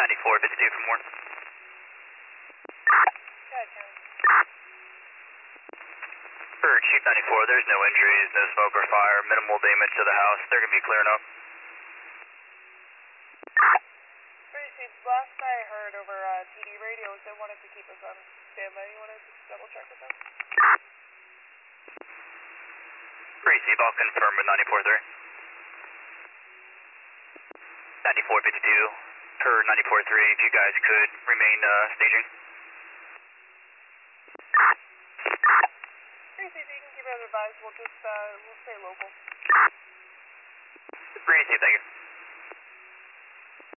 9452 for more. For Chief 94, there's no injuries, no smoke or fire, minimal damage to the house. They're going to be clearing up. Last I heard over TD radios, they wanted to keep us on standby. You want to just double check with them? Receive, I'll confirm with 94.3. 9452 per 94.3, if you guys could remain staging. Receive, you can keep us advised. We'll just, we'll stay local. Receive, thank you.